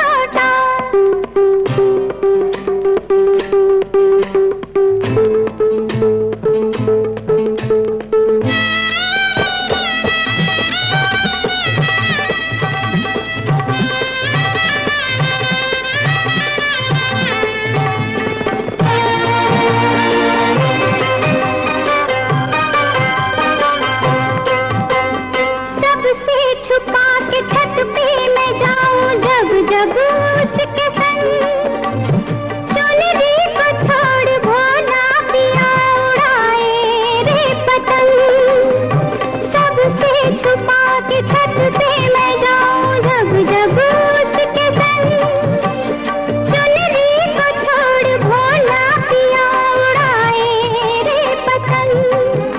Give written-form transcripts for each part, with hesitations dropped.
छोटा। छुपा के छत पे मैं जाऊं जब जब उसके संग, चुनरी को छोड़ भोला पिया उड़ाए रे पतंग। सबसे छुपा के छत पे मैं जाऊं जब जब उसके संग, चुनरी को छोड़ भोला पिया उड़ाए रे पतंग।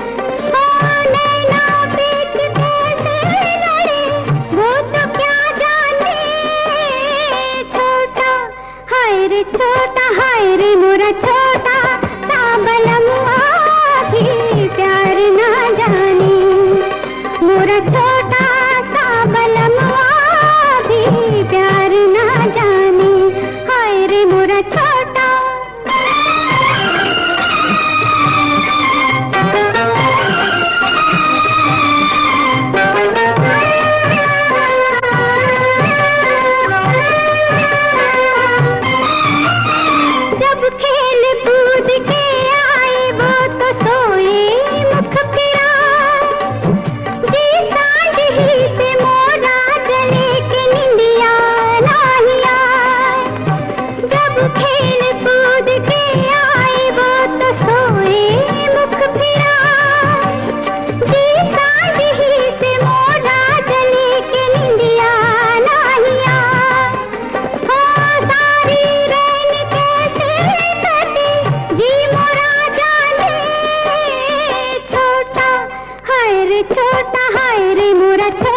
छोटा हाय रे मोरा छोटा, साबलमुआ भी प्यार ना जाने। मोरा छोटा साबलमुआ भी प्यार ना जाने, हाय रे मोरा छोटा। खेल कूद के आए वो तो सोए मुख फिरा, जी सांझ ही से मोरा चले के निंदिया नाहिया। जब खेल कूद के आए वो तो सोए मुख फिरा, जी सांझ ही से मोरा चले के निंदिया नाहिया। हो सारी रैन जी मोरा जाने, छोटा हाय रे मोरा छोटा।